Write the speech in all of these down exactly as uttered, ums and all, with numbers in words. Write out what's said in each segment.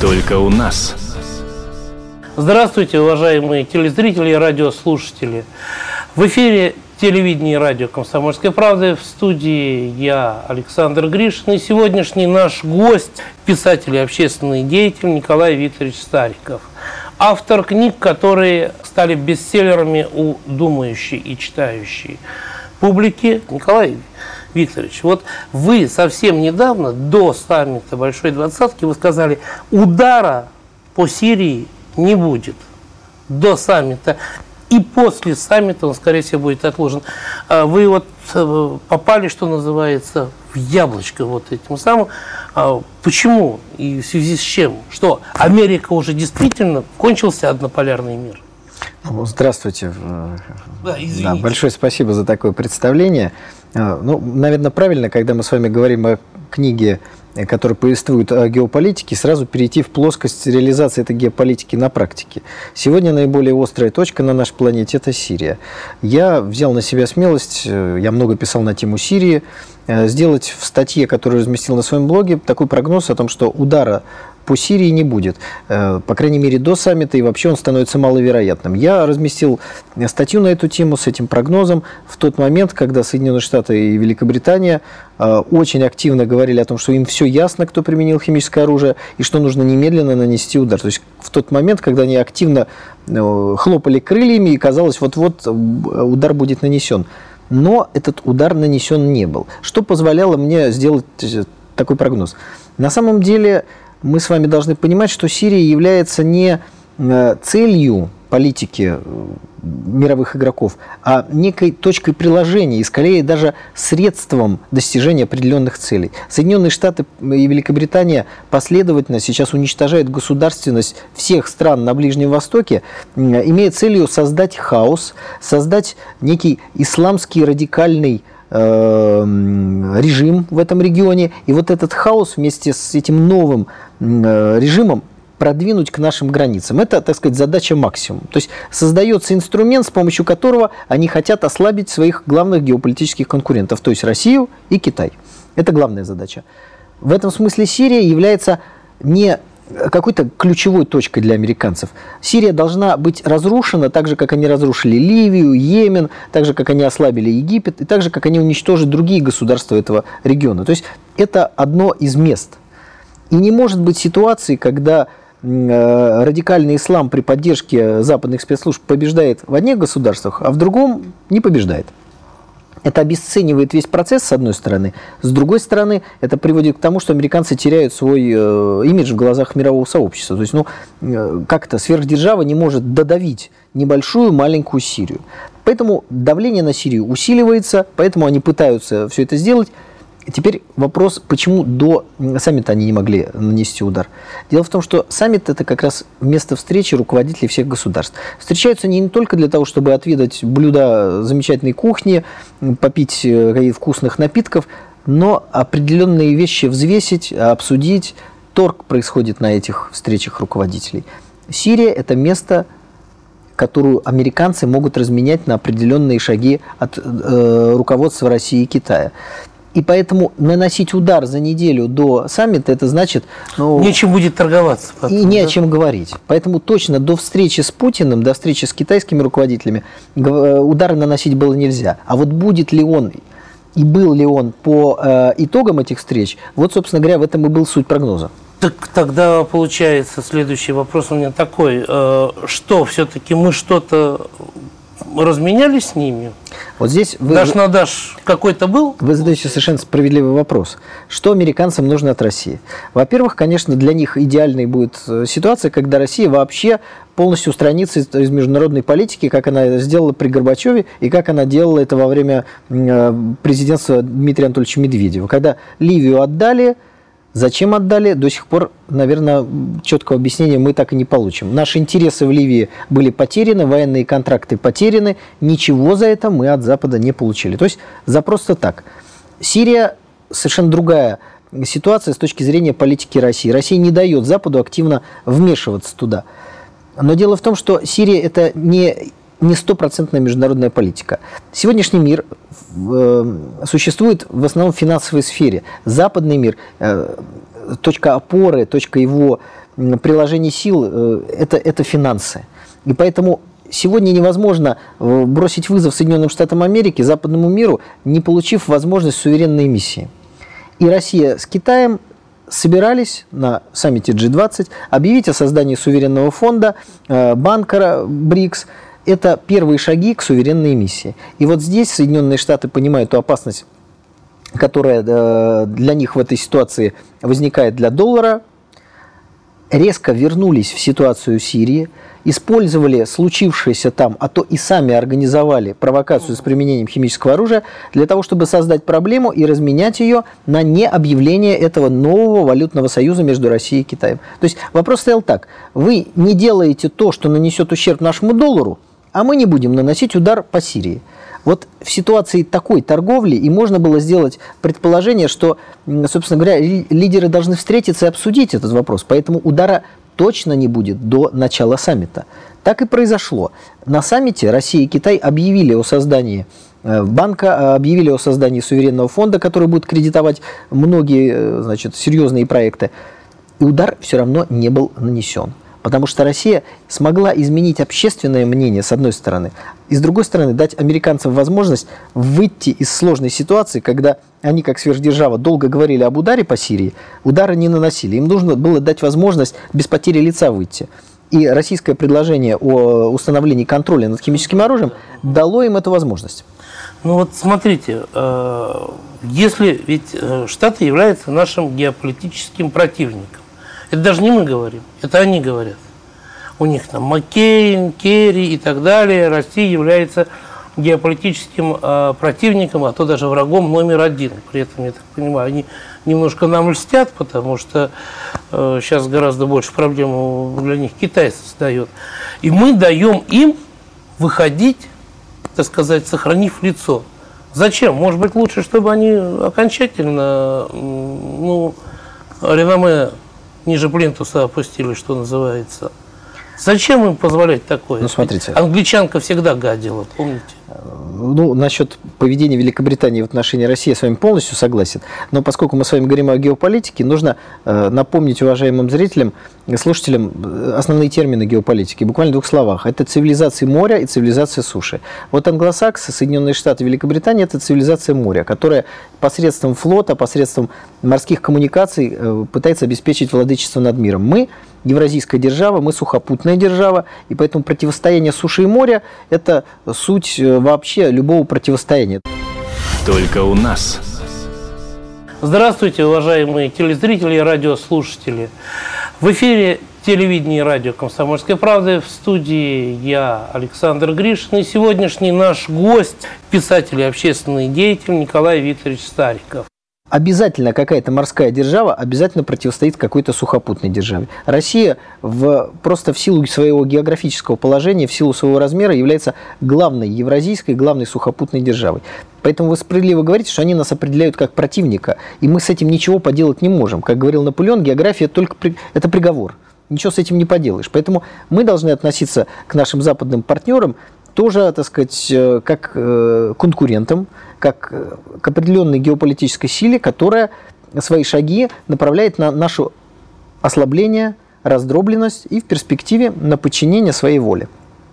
Только у нас. Здравствуйте, уважаемые телезрители и радиослушатели. В эфире телевидение и радио «Комсомольская правда». В студии я, Александр Гришин, и сегодняшний наш гость – писатель и общественный деятель Николай Викторович Стариков. Автор книг, которые стали бестселлерами у думающей и читающей публики. Николай Викторович, вот вы совсем недавно, до саммита Большой Двадцатки, вы сказали, удара по Сирии не будет. До саммита. И после саммита он, скорее всего, будет отложен. Вы вот попали, что называется, в яблочко вот этим самым. Почему и в связи с чем? Что, Америка уже действительно кончился однополярный мир? Здравствуйте. Да, да, большое спасибо за такое представление. Ну, наверное, правильно, когда мы с вами говорим о книге, которая повествует о геополитике, сразу перейти в плоскость реализации этой геополитики на практике. Сегодня наиболее острая точка на нашей планете – это Сирия. Я взял на себя смелость, я много писал на тему Сирии, сделать в статье, которую разместил на своем блоге, такой прогноз о том, что удара по Сирии не будет, по крайней мере, до саммита, и вообще он становится маловероятным. Я разместил статью на эту тему с этим прогнозом в тот момент, когда Соединенные Штаты и Великобритания очень активно говорили о том, что им все ясно, кто применил химическое оружие, и что нужно немедленно нанести удар. То есть в тот момент, когда они активно хлопали крыльями, и казалось, вот-вот удар будет нанесен. Но этот удар нанесен не был. Что позволяло мне сделать такой прогноз? На самом деле, мы с вами должны понимать, что Сирия является не целью политики мировых игроков, а некой точкой приложения и, скорее, даже средством достижения определенных целей. Соединенные Штаты и Великобритания последовательно сейчас уничтожают государственность всех стран на Ближнем Востоке, имея целью создать хаос, создать некий исламский радикальный режим в этом регионе, и вот этот хаос вместе с этим новым режимом продвинуть к нашим границам. Это, так сказать, задача максимум. То есть создается инструмент, с помощью которого они хотят ослабить своих главных геополитических конкурентов, то есть Россию и Китай. Это главная задача. В этом смысле Сирия является не какой-то ключевой точкой для американцев. Сирия должна быть разрушена так же, как они разрушили Ливию, Йемен, так же, как они ослабили Египет, и так же, как они уничтожат другие государства этого региона. То есть это одно из мест. И не может быть ситуации, когда радикальный ислам при поддержке западных спецслужб побеждает в одних государствах, а в другом не побеждает. Это обесценивает весь процесс, с одной стороны. С другой стороны, это приводит к тому, что американцы теряют свой э, имидж в глазах мирового сообщества. То есть, ну, э, как-то сверхдержава не может додавить небольшую маленькую Сирию. Поэтому давление на Сирию усиливается, поэтому они пытаются все это сделать. Теперь вопрос, почему до саммита они не могли нанести удар. Дело в том, что саммит – это как раз место встречи руководителей всех государств. Встречаются они не только для того, чтобы отведать блюда замечательной кухни, попить каких-то вкусных напитков, но определенные вещи взвесить, обсудить. Торг происходит на этих встречах руководителей. Сирия – это место, которую американцы могут разменять на определенные шаги от э, руководства России и Китая. И поэтому наносить удар за неделю до саммита, это значит... Ну, нечем будет торговаться. Потом, и не да? о чем говорить. Поэтому точно до встречи с Путиным, до встречи с китайскими руководителями удары наносить было нельзя. А вот будет ли он и был ли он по э, итогам этих встреч, вот, собственно говоря, в этом и был суть прогноза. Так тогда получается следующий вопрос у меня такой. Э, что, все-таки мы что-то разменялись с ними? Вот здесь вы, дашь на дашь какой-то был? Вы задаете совершенно справедливый вопрос. Что американцам нужно от России? Во-первых, конечно, для них идеальной будет ситуация, когда Россия вообще полностью устранится из международной политики, как она это сделала при Горбачеве и как она делала это во время президентства Дмитрия Анатольевича Медведева. Когда Ливию отдали, зачем отдали, до сих пор, наверное, четкого объяснения мы так и не получим. Наши интересы в Ливии были потеряны, военные контракты потеряны, ничего за это мы от Запада не получили. То есть за просто так. Сирия совершенно другая ситуация с точки зрения политики России. Россия не дает Западу активно вмешиваться туда. Но дело в том, что Сирия – это не... не стопроцентная международная политика. Сегодняшний мир э, существует в основном в финансовой сфере. Западный мир э, точка опоры, точка его приложения сил – это, это финансы. И поэтому сегодня невозможно бросить вызов Соединенным Штатам Америки, западному миру, не получив возможность суверенной миссии. И Россия с Китаем собирались на саммите джи двадцать объявить о создании суверенного фонда, банка БРИКС. Это первые шаги к суверенной миссии. И вот здесь Соединенные Штаты понимают ту опасность, которая для них в этой ситуации возникает для доллара, резко вернулись в ситуацию Сирии, использовали случившееся там, а то и сами организовали провокацию с применением химического оружия для того, чтобы создать проблему и разменять ее на необъявление этого нового валютного союза между Россией и Китаем. То есть вопрос стоял так: вы не делаете то, что нанесет ущерб нашему доллару, а мы не будем наносить удар по Сирии. Вот в ситуации такой торговли и можно было сделать предположение, что, собственно говоря, лидеры должны встретиться и обсудить этот вопрос, поэтому удара точно не будет до начала саммита. Так и произошло. На саммите Россия и Китай объявили о создании банка, объявили о создании суверенного фонда, который будет кредитовать многие, значит, серьезные проекты, и удар все равно не был нанесен. Потому что Россия смогла изменить общественное мнение, с одной стороны, и с другой стороны дать американцам возможность выйти из сложной ситуации, когда они, как сверхдержава, долго говорили об ударе по Сирии, удара не наносили. Им нужно было дать возможность без потери лица выйти. И российское предложение о установлении контроля над химическим оружием дало им эту возможность. Ну вот смотрите, если ведь Штаты являются нашим геополитическим противником, это даже не мы говорим, это они говорят. У них там Маккейн, Керри и так далее. Россия является геополитическим э, противником, а то даже врагом номер один. При этом, я так понимаю, они немножко нам льстят, потому что э, сейчас гораздо больше проблем для них Китай создает. И мы даем им выходить, так сказать, сохранив лицо. Зачем? Может быть, лучше, чтобы они окончательно, ну, реноме ниже плинтуса опустили, что называется. Зачем им позволять такое? Ну, смотрите. Англичанка всегда гадила, помните? Ну, насчет поведения Великобритании в отношении России я с вами полностью согласен. Но поскольку мы с вами говорим о геополитике, нужно э, напомнить уважаемым зрителям и слушателям основные термины геополитики. Буквально в двух словах. Это цивилизация моря и цивилизация суши. Вот англосаксы, Соединенные Штаты, Великобритания – это цивилизация моря, которая посредством флота, посредством морских коммуникаций э, пытается обеспечить владычество над миром. Мы евразийская держава, мы сухопутная держава, и поэтому противостояние суши и моря – это суть вообще любого противостояния. Только у нас. Здравствуйте, уважаемые телезрители и радиослушатели. В эфире телевидение и радио «Комсомольской правды». В студии я, Александр Гришин, и сегодняшний наш гость – писатель и общественный деятель Николай Викторович Стариков. Обязательно какая-то морская держава обязательно противостоит какой-то сухопутной державе. Россия в, просто в силу своего географического положения, в силу своего размера является главной евразийской, главной сухопутной державой. Поэтому вы справедливо говорите, что они нас определяют как противника, и мы с этим ничего поделать не можем. Как говорил Наполеон, география только при... это приговор. Ничего с этим не поделаешь. Поэтому мы должны относиться к нашим западным партнерам тоже, так сказать, как к конкурентам, как к определенной геополитической силе, которая свои шаги направляет на наше ослабление, раздробленность и в перспективе на подчинение своей воле.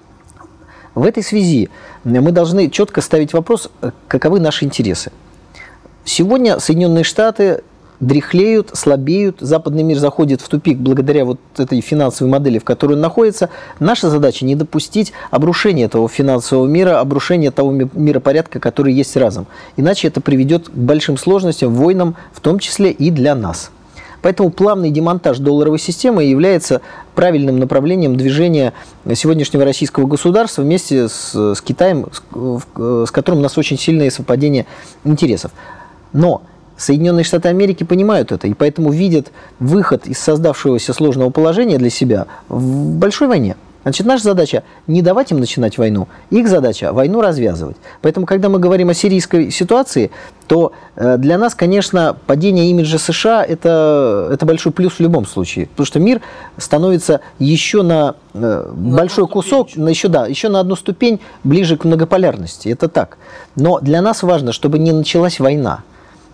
В этой связи мы должны четко ставить вопрос, каковы наши интересы. Сегодня Соединенные Штаты дряхлеют, слабеют, западный мир заходит в тупик благодаря вот этой финансовой модели, в которой он находится. Наша задача не допустить обрушения этого финансового мира, обрушения того миропорядка, который есть разом. Иначе это приведет к большим сложностям, войнам, в том числе и для нас. Поэтому плавный демонтаж долларовой системы является правильным направлением движения сегодняшнего российского государства вместе с, с Китаем, с, с которым у нас очень сильное совпадение интересов. Но Соединенные Штаты Америки понимают это, и поэтому видят выход из создавшегося сложного положения для себя в большой войне. Значит, наша задача не давать им начинать войну, их задача войну развязывать. Поэтому, когда мы говорим о сирийской ситуации, то для нас, конечно, падение имиджа США это, это большой плюс в любом случае, потому что мир становится еще на, на большой кусок, на еще, да, еще на одну ступень ближе к многополярности. Это так. Но для нас важно, чтобы не началась война.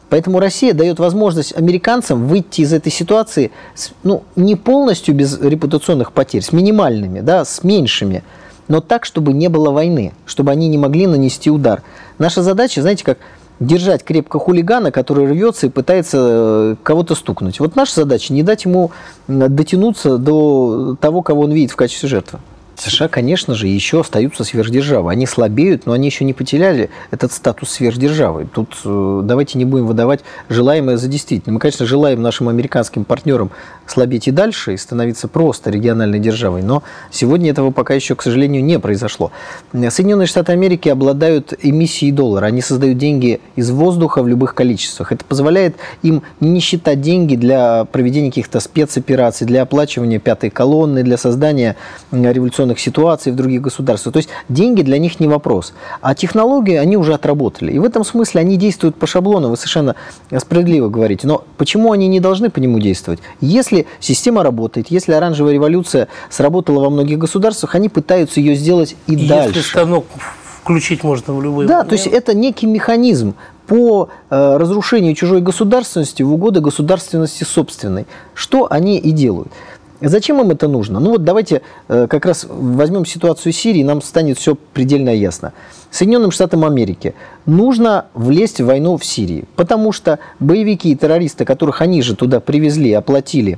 Поэтому Россия дает возможность американцам выйти из этой ситуации с, ну, не полностью без репутационных потерь, с минимальными, да, с меньшими, но так, чтобы не было войны, чтобы они не могли нанести удар. Наша задача, знаете, как держать крепко хулигана, который рвется и пытается кого-то стукнуть. Вот наша задача не дать ему дотянуться до того, кого он видит в качестве жертвы. США, конечно же, еще остаются сверхдержавой. Они слабеют, но они еще не потеряли этот статус сверхдержавы. Тут э, давайте не будем выдавать желаемое за действительное. Мы, конечно, желаем нашим американским партнерам слабеть и дальше, и становиться просто региональной державой, но сегодня этого пока еще, к сожалению, не произошло. Соединенные Штаты Америки обладают эмиссией доллара. Они создают деньги из воздуха в любых количествах. Это позволяет им не считать деньги для проведения каких-то спецопераций, для оплачивания пятой колонны, для создания революционных ситуаций в других государствах. То есть деньги для них не вопрос. А технологии они уже отработали. И в этом смысле они действуют по шаблону. Вы совершенно справедливо говорите. Но почему они не должны по нему действовать? Если система работает, если оранжевая революция сработала во многих государствах, они пытаются ее сделать и, и дальше. Если станок включить можно в любой Да, момент. то есть это некий механизм по э, разрушению чужой государственности в угоду государственности собственной. Что они и делают. Зачем им это нужно? Ну вот давайте э, как раз возьмем ситуацию Сирии, нам станет все предельно ясно. Соединенным Штатам Америки нужно влезть в войну в Сирии, потому что боевики и террористы, которых они же туда привезли, оплатили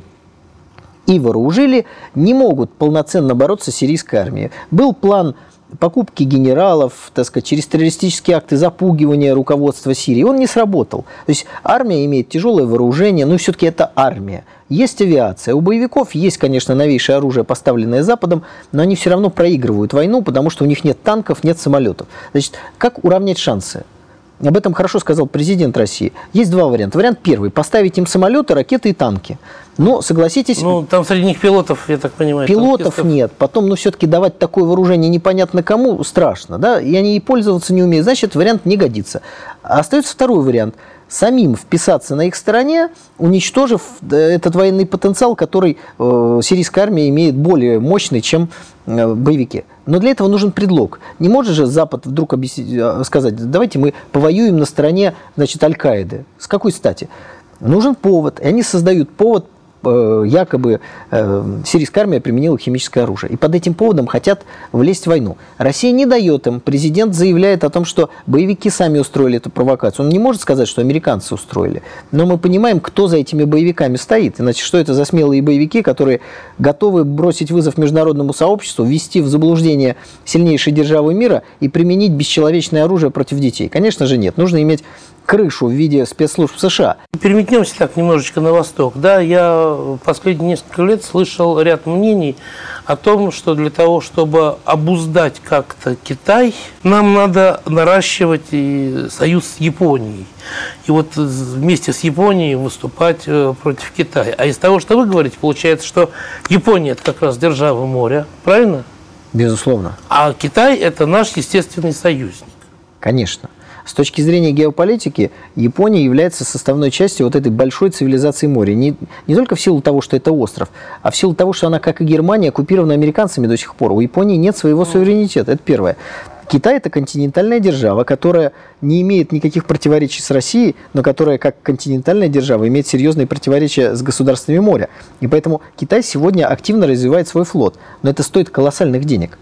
и вооружили, не могут полноценно бороться с сирийской армией. Был план покупки генералов, так сказать, через террористические акты запугивания руководства Сирии. Он не сработал. То есть армия имеет тяжелое вооружение, но все-таки это армия. Есть авиация. У боевиков есть, конечно, новейшее оружие, поставленное Западом, но они все равно проигрывают войну, потому что у них нет танков, нет самолетов. Значит, как уравнять шансы? Об этом хорошо сказал президент России. Есть два варианта. Вариант первый – поставить им самолеты, ракеты и танки. Но, согласитесь... Ну, там среди них пилотов, я так понимаю. Пилотов нет. Потом, ну, все-таки давать такое вооружение непонятно кому страшно, да, и они и пользоваться не умеют. Значит, вариант не годится. А остается второй вариант. Самим вписаться на их стороне, уничтожив этот военный потенциал, который э, сирийская армия имеет более мощный, чем э, боевики. Но для этого нужен предлог. Не может же Запад вдруг объяснить, сказать, давайте мы повоюем на стороне, значит, Аль-Каиды. С какой стати? Нужен повод. И они создают повод, э, якобы э, сирийская армия применила химическое оружие. И под этим поводом хотят влезть в войну. Россия не дает им. Президент заявляет о том, что боевики сами устроили эту провокацию. Он не может сказать, что американцы устроили. Но мы понимаем, кто за этими боевиками стоит. Иначе что это за смелые боевики, которые готовы бросить вызов международному сообществу, ввести в заблуждение сильнейшей державы мира и применить бесчеловечное оружие против детей? Конечно же нет. Нужно иметь крышу в виде спецслужб США. Переметнемся так немножечко на восток. Да, я последние несколько лет слышал ряд мнений о том, что для того, чтобы обуздать как-то Китай, нам надо наращивать и союз с Японией. И вот вместе с Японией выступать против Китая. А из того, что вы говорите, получается, что Япония – это как раз держава моря, правильно? Безусловно. А Китай – это наш естественный союзник. Конечно. С точки зрения геополитики, Япония является составной частью вот этой большой цивилизации моря. Не, не только в силу того, что это остров, а в силу того, что она, как и Германия, оккупирована американцами до сих пор. У Японии нет своего суверенитета. Это первое. Китай – это континентальная держава, которая не имеет никаких противоречий с Россией, но которая, как континентальная держава, имеет серьезные противоречия с государствами моря. И поэтому Китай сегодня активно развивает свой флот. Но это стоит колоссальных денег.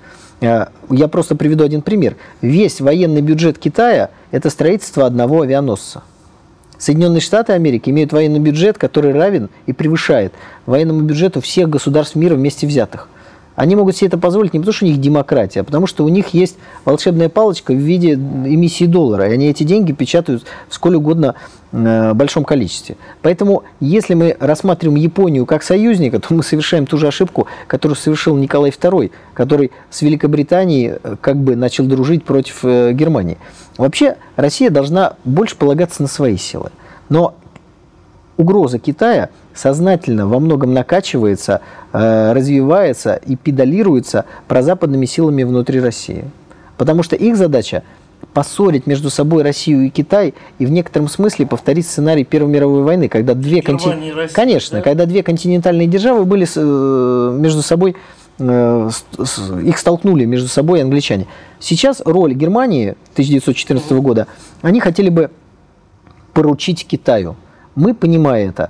Я просто приведу один пример. Весь военный бюджет Китая – это строительство одного авианосца. Соединенные Штаты Америки имеют военный бюджет, который равен и превышает военному бюджету всех государств мира вместе взятых. Они могут себе это позволить не потому, что у них демократия, а потому что у них есть волшебная палочка в виде эмиссии доллара, и они эти деньги печатают в сколь угодно э, большом количестве. Поэтому, если мы рассматриваем Японию как союзника, то мы совершаем ту же ошибку, которую совершил Николай второй, который с Великобританией как бы начал дружить против э, Германии. Вообще, Россия должна больше полагаться на свои силы. Но угроза Китая сознательно во многом накачивается, э, развивается и педалируется прозападными силами внутри России. Потому что их задача поссорить между собой Россию и Китай и в некотором смысле повторить сценарий Первой мировой войны, когда две, конти... Россия, Конечно, да? когда две континентальные державы были э, между собой, э, с, их столкнули между собой англичане. Сейчас роль Германии тысяча девятьсот четырнадцатого года, они хотели бы поручить Китаю. Мы, понимая это,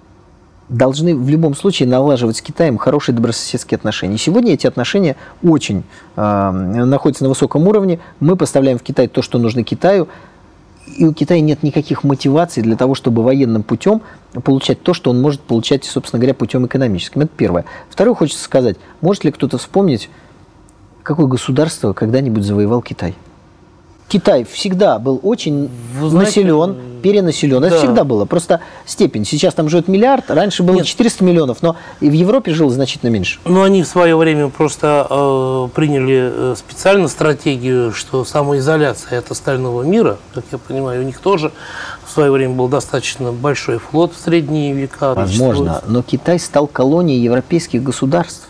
должны в любом случае налаживать с Китаем хорошие добрососедские отношения. И сегодня эти отношения очень э, находятся на высоком уровне. Мы поставляем в Китай то, что нужно Китаю. И у Китая нет никаких мотиваций для того, чтобы военным путем получать то, что он может получать, собственно говоря, путем экономическим. Это первое. Второе, хочется сказать, может ли кто-то вспомнить, какое государство когда-нибудь завоевал Китай? Китай всегда был очень Вы знаете, населен, перенаселен. Да. Это всегда было. Просто степень. Сейчас там живет миллиард, раньше было Нет. четыреста миллионов, но и в Европе жило значительно меньше. Но они в свое время просто э, приняли специально стратегию, что самоизоляция от остального мира, как я понимаю, у них тоже в свое время был достаточно большой флот в средние века. Возможно, но Китай стал колонией европейских государств.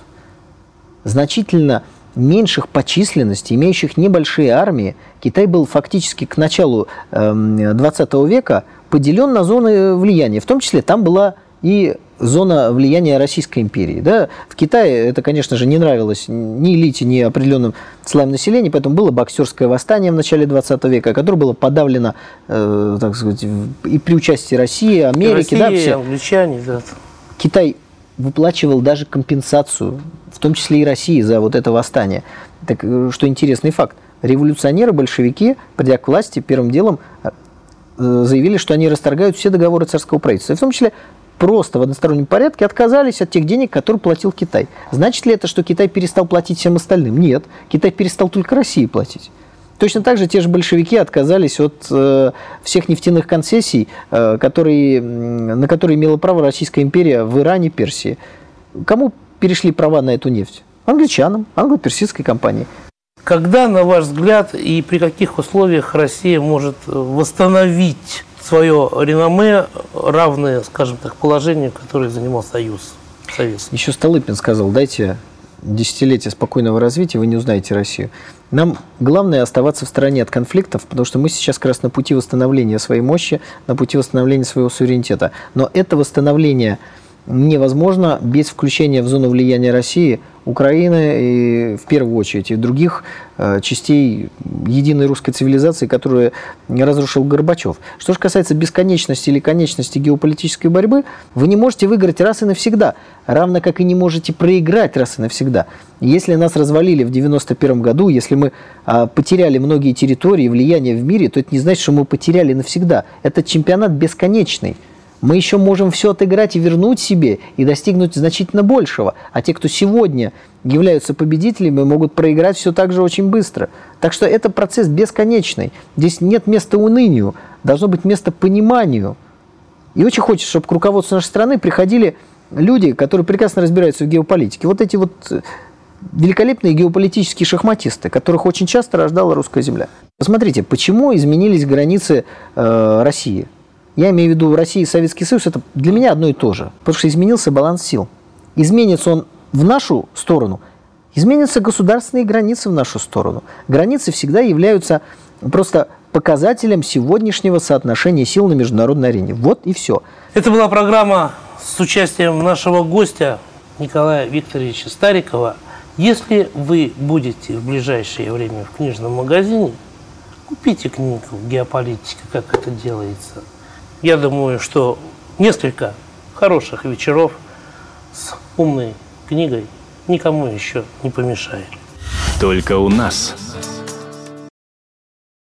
Значительно меньших по численности, имеющих небольшие армии. Китай был фактически к началу двадцатого века поделен на зоны влияния. В том числе там была и зона влияния Российской империи. Да? В Китае это, конечно же, не нравилось ни элите, ни определенным слоям населения, поэтому было боксерское восстание в начале двадцатого века, которое было подавлено э, так сказать, и при участии России, Америки. И Россия, да, все. англичане. Да. Китай выплачивал даже компенсацию, в том числе и России, за вот это восстание. Так, что интересный факт. Революционеры-большевики, придя к власти, первым делом заявили, что они расторгают все договоры царского правительства. И в том числе просто в одностороннем порядке отказались от тех денег, которые платил Китай. Значит ли это, что Китай перестал платить всем остальным? Нет. Китай перестал только России платить. Точно так же те же большевики отказались от э, всех нефтяных концессий, э, которые, на которые имела право Российская империя в Иране, Персии. Кому перешли права на эту нефть? Англичанам, англо-персидской компании. Когда, на ваш взгляд, и при каких условиях Россия может восстановить свое реноме, равное, скажем так, положению, которое занимал Союз Советский? Еще Столыпин сказал, дайте десятилетие спокойного развития, вы не узнаете Россию. Нам главное оставаться в стороне от конфликтов, потому что мы сейчас как раз на пути восстановления своей мощи, на пути восстановления своего суверенитета. Но это восстановление невозможно без включения в зону влияния России, Украины и, в первую очередь, и других э, частей единой русской цивилизации, которую разрушил Горбачев. Что же касается бесконечности или конечности геополитической борьбы, вы не можете выиграть раз и навсегда, равно как и не можете проиграть раз и навсегда. Если нас развалили в девяносто первом году, если мы э, потеряли многие территории, влияние в мире, то это не значит, что мы потеряли навсегда. Этот чемпионат бесконечный. Мы еще можем все отыграть и вернуть себе, и достигнуть значительно большего. А те, кто сегодня являются победителями, могут проиграть все так же очень быстро. Так что это процесс бесконечный. Здесь нет места унынию, должно быть место пониманию. И очень хочется, чтобы к руководству нашей страны приходили люди, которые прекрасно разбираются в геополитике. Вот эти вот великолепные геополитические шахматисты, которых очень часто рождала русская земля. Посмотрите, почему изменились границы э, России? Я имею в виду Россия и Советский Союз, это для меня одно и то же. Потому что изменился баланс сил. Изменится он в нашу сторону, изменятся государственные границы в нашу сторону. Границы всегда являются просто показателем сегодняшнего соотношения сил на международной арене. Вот и все. Это была программа с участием нашего гостя Николая Викторовича Старикова. Если вы будете в ближайшее время в книжном магазине, купите книгу «Геополитика. Как это делается». Я думаю, что несколько хороших вечеров с умной книгой никому еще не помешает. Только у нас.